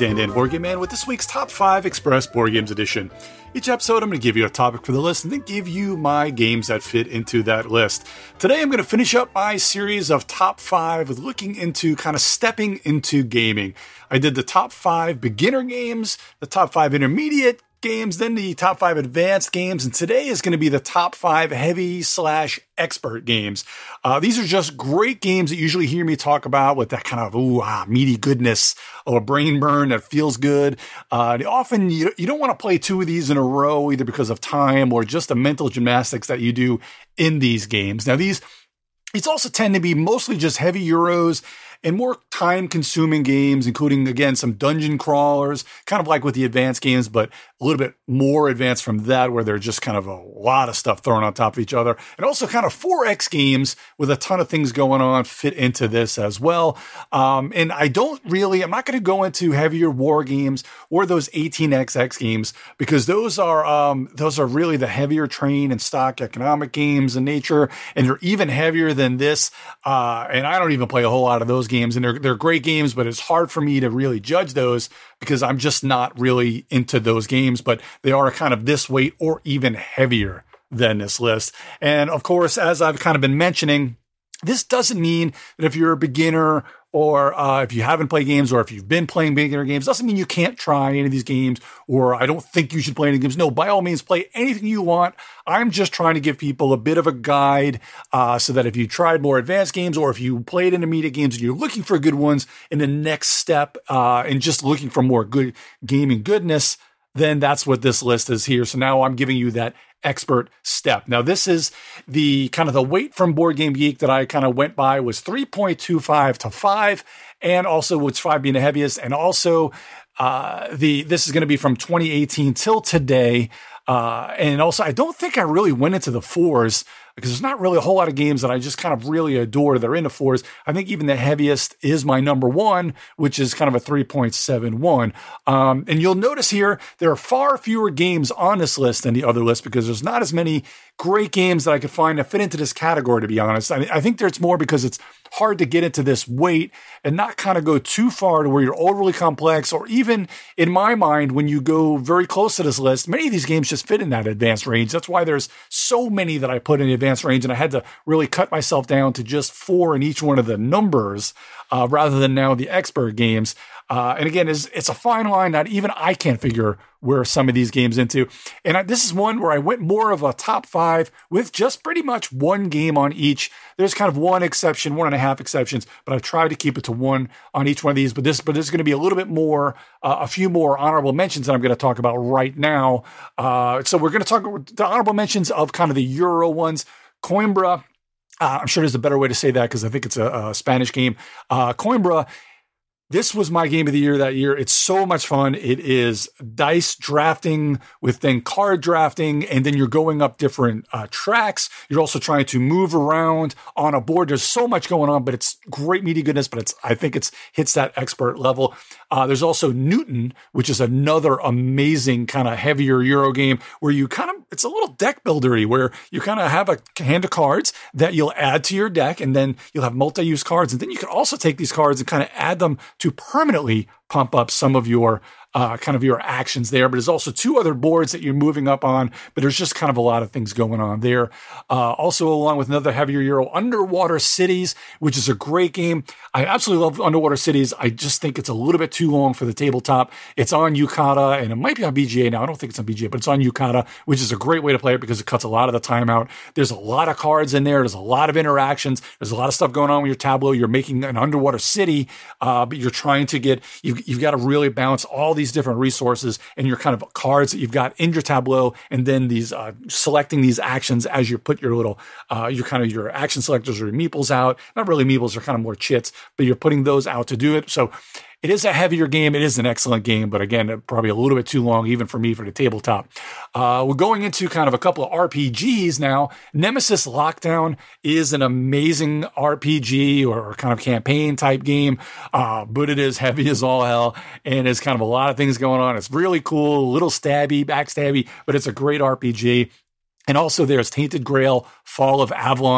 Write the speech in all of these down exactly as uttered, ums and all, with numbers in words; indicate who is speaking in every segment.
Speaker 1: again, Dan Board Game Man, with this week's Top five Express Board Games Edition. Each episode, I'm going to give you a topic for the list and then give you my games that fit into that list. Today, I'm going to finish up my series of Top five with looking into kind of stepping into gaming. I did the Top five beginner games, the Top five intermediate games, then the top five advanced games, and today is going to be the top five heavy slash expert games. Uh, these are just great games that you usually hear me talk about with that kind of ooh, ah, meaty goodness or a brain burn that feels good. Uh, often you, you don't want to play two of these in a row either because of time or just the mental gymnastics that you do in these games. Now these, these also tend to be mostly just heavy Euros and more time-consuming games, including, again, some dungeon crawlers, kind of like with the advanced games, but a little bit more advanced from that, where they're just kind of a lot of stuff thrown on top of each other. And also kind of four X games with a ton of things going on fit into this as well. Um, and I don't really, I'm not going to go into heavier war games or those eighteen X X games, because those are, um, those are really the heavier train and stock economic games in nature. And they're even heavier than this. Uh, and I don't even play a whole lot of those games. games and they're they're great games, but it's hard for me to really judge those because I'm just not really into those games, but they are kind of this weight or even heavier than this list. And of course, as I've kind of been mentioning, this doesn't mean that if you're a beginner or uh, if you haven't played games or if you've been playing beginner games, doesn't mean you can't try any of these games or I don't think you should play any games. No, by all means, play anything you want. I'm just trying to give people a bit of a guide uh, so that if you tried more advanced games or if you played intermediate games and you're looking for good ones in the next step uh, and just looking for more good gaming goodness, then that's what this list is here. So now I'm giving you that expert step. Now this is the kind of the weight from Board Game Geek that I kind of went by was three point two five to five, and also with five being the heaviest, and also uh, the this is going to be from twenty eighteen till today. Uh, and also, I don't think I really went into the fours because there's not really a whole lot of games that I just kind of really adore. They're in the fours. I think even the heaviest is my number one, which is kind of a three point seven one. Um, and you'll notice here, there are far fewer games on this list than the other list because there's not as many great games that I could find that fit into this category, to be honest. I, I think there's more because it's hard to get into this weight and not kind of go too far to where you're overly complex, or even in my mind, when you go very close to this list, many of these games just fit in that advanced range. That's why there's so many that I put in the advanced range, and I had to really cut myself down to just four in each one of the numbers uh, rather than now the expert games. Uh, and again, it's, it's a fine line that even I can't figure where some of these games into. And I, this is one where I went more of a top five with just pretty much one game on each. There's kind of one exception, one and a half exceptions, but I've tried to keep it to one on each one of these. But this, but there's going to be a little bit more, uh, a few more honorable mentions that I'm going to talk about right now. Uh, so we're going to talk about the honorable mentions of kind of the Euro ones. Coimbra, uh, I'm sure there's a better way to say that because I think it's a, a Spanish game. Uh, Coimbra. This was my game of the year that year. It's so much fun. It is dice drafting with then card drafting, and then you're going up different uh, tracks. You're also trying to move around on a board. There's so much going on, but it's great meaty goodness, but it's I think it's hits that expert level. Uh, there's also Newton, which is another amazing kind of heavier Euro game where you kind of, it's a little deck buildery where you kind of have a hand of cards that you'll add to your deck, and then you'll have multi-use cards. And then you can also take these cards and kind of add them to permanently pump up some of your uh, kind of your actions there. But there's also two other boards that you're moving up on, but there's just kind of a lot of things going on there. Uh, also, along with another heavier Euro, Underwater Cities, which is a great game. I absolutely love Underwater Cities. I just think it's a little bit too long for the tabletop. It's on Yucata, and it might be on B G A now. I don't think it's on B G A, but it's on Yucata, which is a great way to play it because it cuts a lot of the time out. There's a lot of cards in there. There's a lot of interactions. There's a lot of stuff going on with your tableau. You're making an underwater city, uh, but you're trying to get, you've, you've got to really balance all these different resources and your kind of cards that you've got in your tableau, and then these uh, selecting these actions as you put your little, uh, your kind of your action selectors or your meeples out. Not really meeples, they're kind of more chits, but you're putting those out to do it. So it is a heavier game. It is an excellent game, but again, probably a little bit too long, even for me, for the tabletop. Uh, we're going into kind of a couple of R P Gs now. Nemesis Lockdown is an amazing R P G or kind of campaign type game, uh, but it is heavy as all hell, and it's kind of a lot of things going on. It's really cool, a little stabby, backstabby, but it's a great R P G. And also there's Tainted Grail, Fall of Avalon,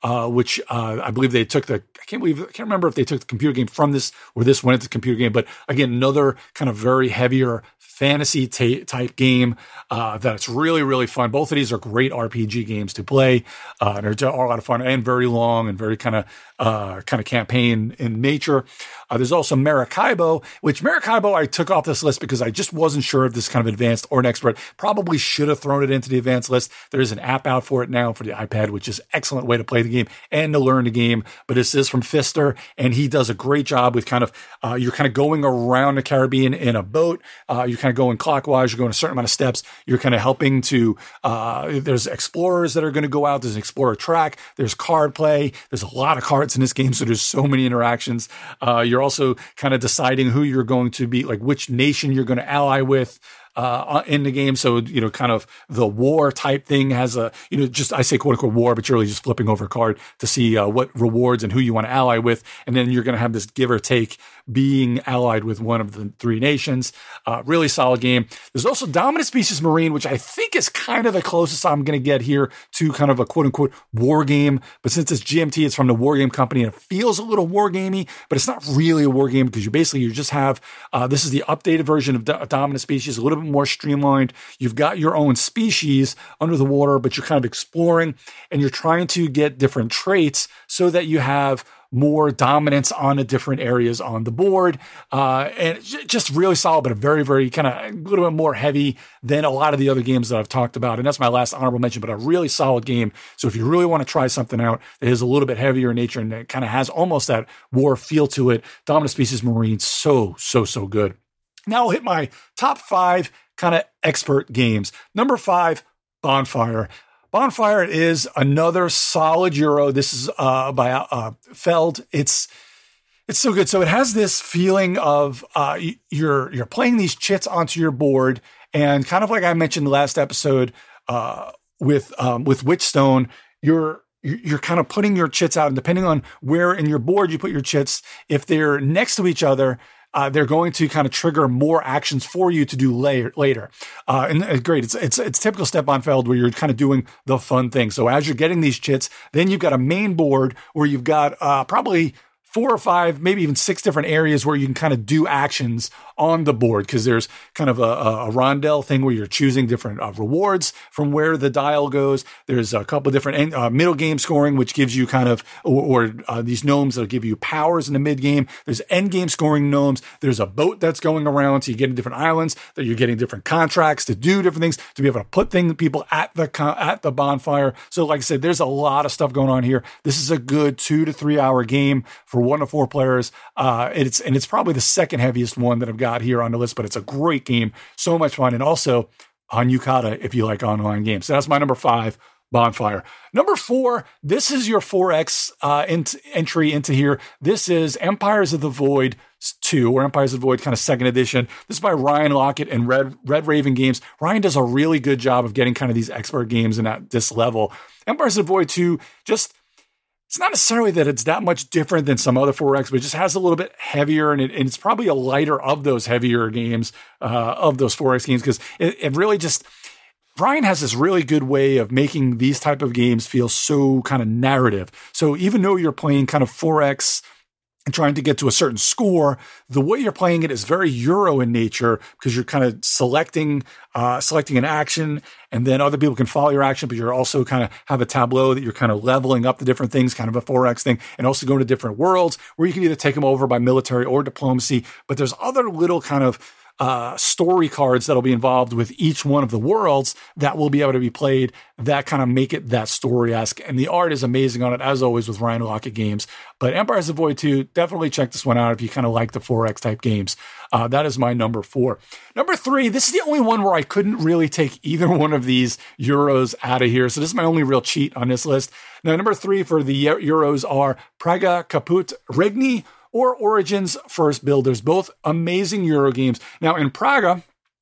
Speaker 1: uh, which uh, I believe they took the, I can't believe, I can't remember if they took the computer game from this or this went into the computer game, but again, another kind of very heavier fantasy t- type game uh, that's really, really fun. Both of these are great R P G games to play. Uh, they're a lot of fun and very long and very kind of uh, kind of campaign in nature. Uh, there's also Maracaibo, which Maracaibo I took off this list because I just wasn't sure if this kind of advanced or an expert. Probably should have thrown it into the advanced list. There is an app out for it now for the iPad, which is an excellent way to play the game and to learn the game. But this is from Pfister, and he does a great job with kind of, uh, you're kind of going around the Caribbean in a boat. Uh, you're kind of going clockwise. You're going a certain amount of steps. You're kind of helping to, uh, there's explorers that are going to go out. There's an explorer track. There's card play. There's a lot of cards in this game. So there's so many interactions. Uh, you're also kind of deciding who you're going to be, like which nation you're going to ally with uh, in the game. So, you know, kind of the war type thing has a, you know, just, I say quote unquote war, but you're really just flipping over a card to see uh, what rewards and who you want to ally with. And then you're going to have this give or take being allied with one of the three nations. Uh, really solid game. There's also Dominant Species Marine, which I think is kind of the closest I'm going to get here to kind of a quote unquote war game. But since it's G M T, it's from the War Game Company and it feels a little war gamey, but it's not really a war game because you basically, you just have, uh, this is the updated version of D- Dominant Species, a little bit more streamlined. You've got your own species under the water, but you're kind of exploring and you're trying to get different traits so that you have more dominance on the different areas on the board. Uh, and just really solid, but a very, very kind of a little bit more heavy than a lot of the other games that I've talked about. And that's my last honorable mention, but a really solid game. So if you really want to try something out that is a little bit heavier in nature and it kind of has almost that war feel to it, Dominant Species Marine, so, so, so good. Now I'll hit my top five kind of expert games. Number five, Bonfire. Bonfire is another solid Euro. This is uh, by uh, Feld. It's it's so good. So it has this feeling of uh, you're you're playing these chits onto your board, and kind of like I mentioned the last episode uh, with um, with Witchstone, you're you're kind of putting your chits out, and depending on where in your board you put your chits, if they're next to each other, Uh, they're going to kind of trigger more actions for you to do later. later. Uh, and uh, great. It's, it's, it's typical Step on Feld where you're kind of doing the fun thing. So as you're getting these chits, then you've got a main board where you've got uh, probably four or five, maybe even six different areas where you can kind of do actions on the board. Cause there's kind of a, a rondel thing where you're choosing different uh, rewards from where the dial goes. There's a couple of different uh, middle game scoring, which gives you kind of, or, or uh, these gnomes that'll give you powers in the mid game. There's end game scoring gnomes. There's a boat that's going around. So you're getting different islands that you're getting different contracts to do different things, to be able to put things, people at the, at the bonfire. So like I said, there's a lot of stuff going on here. This is a good two to three hour game for one to four players. Uh, it's, and it's probably the second heaviest one that I've got here on the list, but it's a great game. So much fun. And also on Yucata, if you like online games. So that's my number five, Bonfire. Number four, this is your four X uh, ent- entry into here. This is Empires of the Void two, or Empires of the Void kind of second edition. This is by Ryan Lockett and Red, Red Raven Games. Ryan does a really good job of getting kind of these expert games in at this level. Empires of the Void two, just, it's not necessarily that it's that much different than some other four X, but it just has a little bit heavier, and, it, and it's probably a lighter of those heavier games, uh, of those four X games, because it, it really just, Ryan has this really good way of making these type of games feel so kind of narrative. So even though you're playing kind of four X and trying to get to a certain score, the way you're playing it is very Euro in nature, because you're kind of selecting, uh, selecting an action, and then other people can follow your action, but you're also kind of have a tableau that you're kind of leveling up the different things, kind of a four X thing, and also going to different worlds where you can either take them over by military or diplomacy. But there's other little kind of Uh, story cards that'll be involved with each one of the worlds that will be able to be played that kind of make it that story-esque. And the art is amazing on it, as always, with Ryan Lockett games. But Empires of the Void two, definitely check this one out if you kind of like the four X type games. Uh, that is my number four. Number three, this is the only one where I couldn't really take either one of these Euros out of here. So this is my only real cheat on this list. Now, number three for the Euros are Praga Caput Regni or Origins First Builders, both amazing Euro games. Now, in Praga,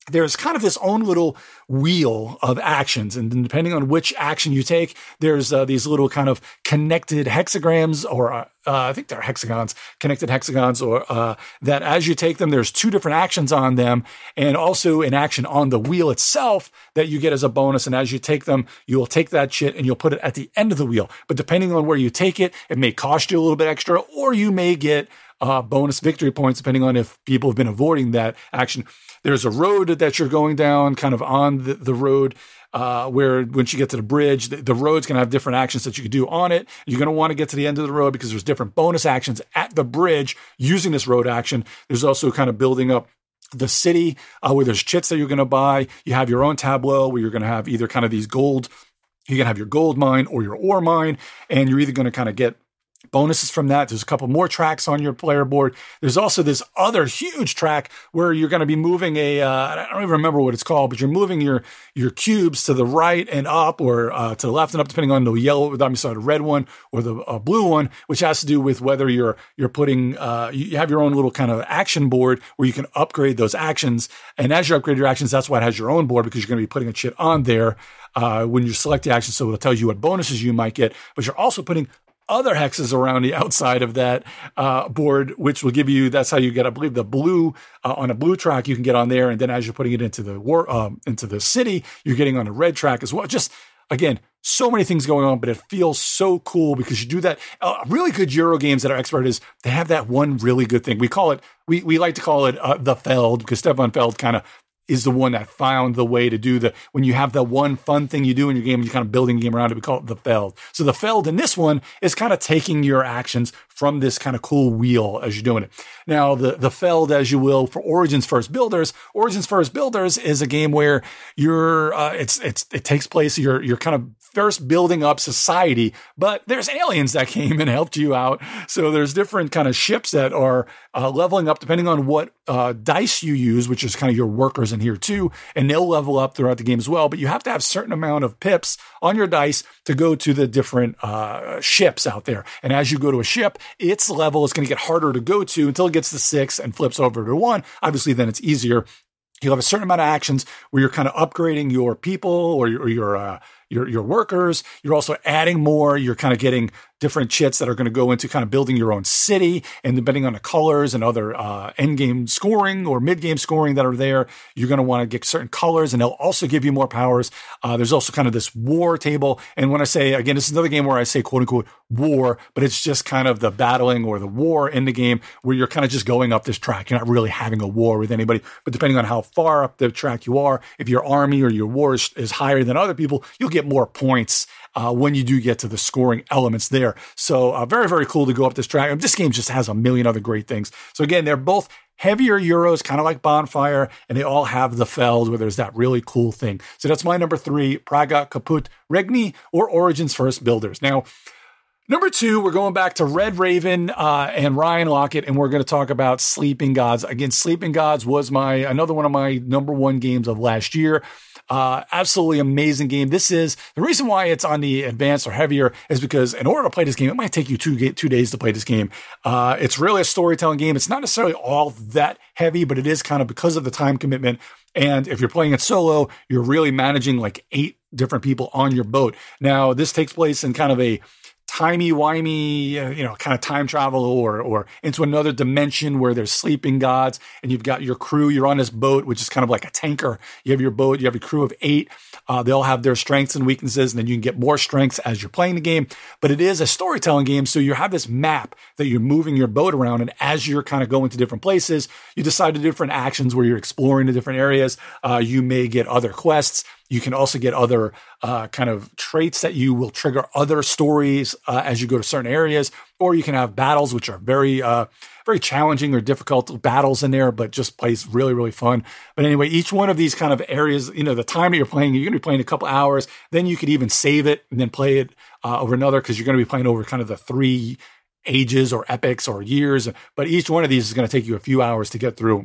Speaker 1: there's kind of this own little wheel of actions. And then depending on which action you take, there's uh, these little kind of connected hexagrams or uh, uh, I think they're hexagons, connected hexagons, or uh, that as you take them, there's two different actions on them and also an action on the wheel itself that you get as a bonus. And as you take them, you'll take that shit and you'll put it at the end of the wheel. But depending on where you take it, it may cost you a little bit extra, or you may get uh, bonus victory points depending on if people have been avoiding that action. There's a road that you're going down kind of on the, the road uh, where once you get to the bridge, the, the road's going to have different actions that you can do on it. You're going to want to get to the end of the road because there's different bonus actions at the bridge using this road action. There's also kind of building up the city uh, where there's chits that you're going to buy. You have your own tableau where you're going to have either kind of these gold, you're going to have your gold mine or your ore mine, and you're either going to kind of get bonuses from that. There's a couple more tracks on your player board. There's also this other huge track where you're going to be moving a, uh, I don't even remember what it's called, but you're moving your, your cubes to the right and up, or uh, to the left and up, depending on the yellow, I'm sorry, the red one or the uh, blue one, which has to do with whether you're, you're putting, uh, you have your own little kind of action board where you can upgrade those actions. And as you upgrade your actions, that's why it has your own board, because you're going to be putting a shit on there, uh, when you select the action. So it tells you what bonuses you might get, but you're also putting other hexes around the outside of that uh, board, which will give you, that's how you get, I believe, the blue uh, on a blue track you can get on there. And then as you're putting it into the war, um, into the city, you're getting on a red track as well. Just, again, so many things going on, but it feels so cool because you do that. Uh, really good Euro games that are expert is they have that one really good thing. We call it, we, we like to call it uh, the Feld, because Stefan Feld kind of is the one that found the way to do the, when you have the one fun thing you do in your game and you're kind of building a game around it, we call it the Feld. So the Feld in this one is kind of taking your actions from this kind of cool wheel as you're doing it. Now, the, the Feld, as you will, for Origins First Builders, Origins First Builders is a game where you're, uh, it's, it's, it takes place, you're, you're kind of first building up society, but there's aliens that came and helped you out. So there's different kind of ships that are uh, leveling up depending on what uh, dice you use, which is kind of your workers in here too, and they'll level up throughout the game as well. But you have to have a certain amount of pips on your dice to go to the different uh, ships out there. And as you go to a ship, its level is going to get harder to go to until it gets to six and flips over to one. Obviously, then it's easier. You'll have a certain amount of actions where you're kind of upgrading your people or your, or your, uh, your, your workers. You're also adding more. You're kind of getting different chits that are going to go into kind of building your own city. And depending on the colors and other uh, end game scoring or mid game scoring that are there, you're going to want to get certain colors, and they'll also give you more powers. Uh, there's also kind of this war table. And when I say, again, this is another game where I say quote unquote war, but it's just kind of the battling or the war in the game where you're kind of just going up this track. You're not really having a war with anybody, but depending on how far up the track you are, if your army or your war is, is higher than other people, you'll get more points Uh, when you do get to the scoring elements there. So uh, very, very cool to go up this track. This game just has a million other great things. So again, they're both heavier Euros, kind of like Bonfire, and they all have the Feld where there's that really cool thing. So that's my number three, Praga Caput Regni, or Origins First Builders. Now, number two, we're going back to Red Raven uh, and Ryan Lockett, and we're going to talk about Sleeping Gods. Again, Sleeping Gods was my another one of my number one games of last year. Uh, absolutely amazing game. This is the reason why it's on the advanced or heavier is because in order to play this game, it might take you two, two days to play this game. Uh, it's really a storytelling game. It's not necessarily all that heavy, but it is kind of because of the time commitment. And if you're playing it solo, you're really managing like eight different people on your boat. Now, this takes place in kind of a timey-wimey, uh, you know, kind of time travel or or into another dimension where there's sleeping gods, and you've got your crew. You're on this boat, which is kind of like a tanker. You have your boat. You have a crew of eight. Uh, they all have their strengths and weaknesses, and then you can get more strengths as you're playing the game. But it is a storytelling game, so you have this map that you're moving your boat around, and as you're kind of going to different places, you decide to do different actions where you're exploring the different areas. Uh, you may get other quests. You can also get other uh, kind of traits that you will trigger other stories uh, as you go to certain areas, or you can have battles, which are very, uh, very challenging or difficult battles in there, but just plays really, really fun. But anyway, each one of these kind of areas, you know, the time that you're playing, you're going to be playing a couple hours. Then you could even save it and then play it uh, over another, because you're going to be playing over kind of the three ages or epics or years. But each one of these is going to take you a few hours to get through.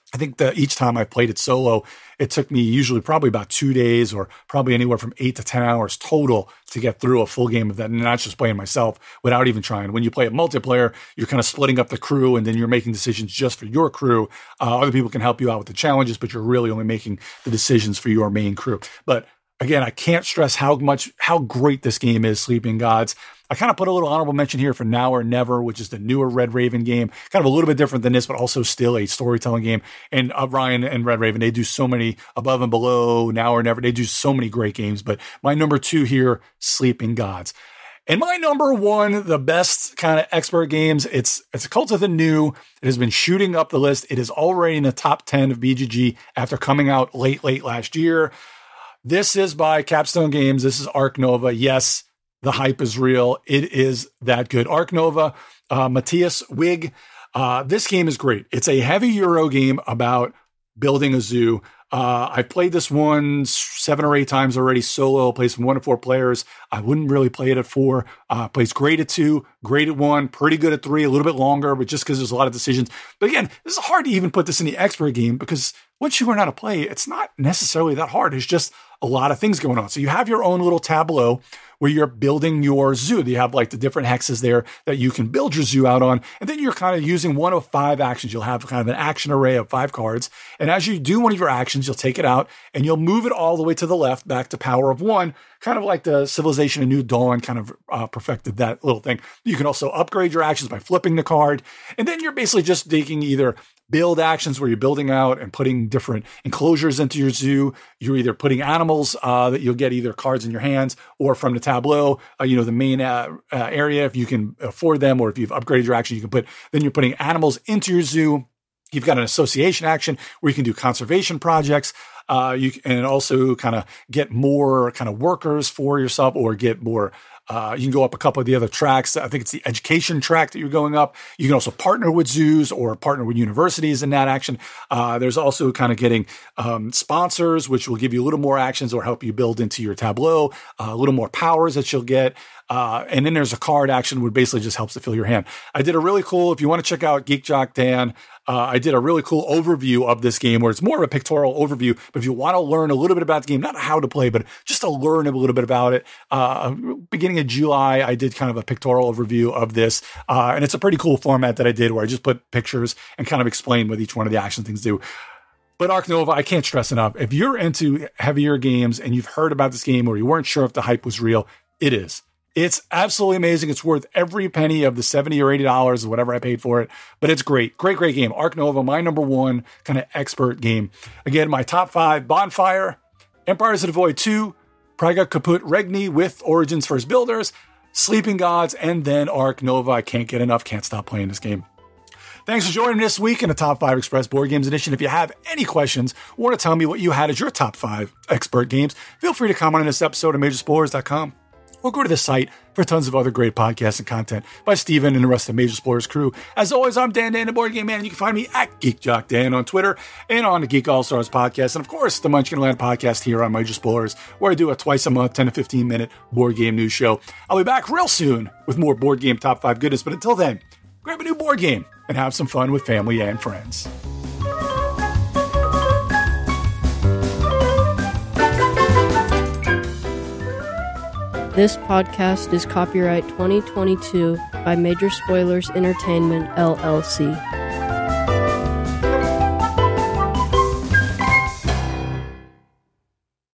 Speaker 1: I think that each time I played it solo, it took me usually probably about two days or probably anywhere from eight to ten hours total to get through a full game of that. And not just playing myself without even trying. When you play a multiplayer, you're kind of splitting up the crew and then you're making decisions just for your crew. Uh, other people can help you out with the challenges, but you're really only making the decisions for your main crew. But again, I can't stress how much, how great this game is, Sleeping Gods. I kind of put a little honorable mention here for Now or Never, which is the newer Red Raven game. Kind of a little bit different than this, but also still a storytelling game. And uh, Ryan and Red Raven, they do so many Above and Below, Now or Never. They do so many great games. But my number two here, Sleeping Gods. And my number one, the best kind of expert games, it's it's a Cult of the New. It has been shooting up the list. It is already in the top ten of B G G after coming out late, late last year. This is by Capstone Games. This is Ark Nova. Yes, the hype is real. It is that good. Ark Nova, uh, Matthias Wig. Uh, this game is great. It's a heavy Euro game about building a zoo. Uh, I've played this one seven or eight times already solo. Plays from one to four players. I wouldn't really play it at four. Uh, plays great at two, great at one, pretty good at three, a little bit longer, but just because there's a lot of decisions. But again, this is hard to even put this in the expert game because once you learn how to play, it's not necessarily that hard. It's just a lot of things going on. So you have your own little tableau where you're building your zoo. You have like the different hexes there that you can build your zoo out on. And then you're kind of using one of five actions. You'll have kind of an action array of five cards. And as you do one of your actions, you'll take it out and you'll move it all the way to the left back to power of one, kind of like the Civilization of New Dawn kind of uh, perfected that little thing. You can also upgrade your actions by flipping the card. And then you're basically just taking either build actions where you're building out and putting different enclosures into your zoo. You're either putting animals uh, that you'll get either cards in your hands or from the tableau, uh, you know, the main uh, uh, area, if you can afford them, or if you've upgraded your action, you can put, then you're putting animals into your zoo. You've got an association action where you can do conservation projects. Uh, you can also kind of get more kind of workers for yourself or get more. Uh, you can go up a couple of the other tracks. I think it's the education track that you're going up. You can also partner with zoos or partner with universities in that action. Uh, there's also kind of getting um, sponsors, which will give you a little more actions or help you build into your tableau, uh, a little more powers that you'll get. Uh, and then there's a card action which basically just helps to fill your hand. I did a really cool, if you want to check out Geek Jock Dan, uh, I did a really cool overview of this game where it's more of a pictorial overview. But if you want to learn a little bit about the game, not how to play, but just to learn a little bit about it, uh, beginning of July, I did kind of a pictorial overview of this. Uh, and it's a pretty cool format that I did where I just put pictures and kind of explain what each one of the action things do. But Ark Nova, I can't stress enough. If you're into heavier games and you've heard about this game or you weren't sure if the hype was real, it is. It's absolutely amazing. It's worth every penny of the seventy or eighty dollars or whatever I paid for it. But it's great. Great, great game. Ark Nova, my number one kind of expert game. Again, my top five: Bonfire, Empires of the Void two, Praga Kaput Regni with Origins First Builders, Sleeping Gods, and then Ark Nova. I can't get enough. Can't stop playing this game. Thanks for joining me this week in the Top five Express Board Games Edition. If you have any questions or want to tell me what you had as your top five expert games, feel free to comment on this episode at major spoilers dot com. Or go to the site for tons of other great podcasts and content by Steven and the rest of the Major Spoilers crew. As always, I'm Dan Dan, the Board Game Man, and you can find me at Geek Jock Dan on Twitter and on the Geek All Stars podcast. And of course, the Munchkin Land podcast here on Major Spoilers, where I do a twice a month, ten to fifteen minute board game news show. I'll be back real soon with more board game top five goodness. But until then, grab a new board game and have some fun with family and friends.
Speaker 2: This podcast is copyright twenty twenty-two by Major Spoilers Entertainment, L L C.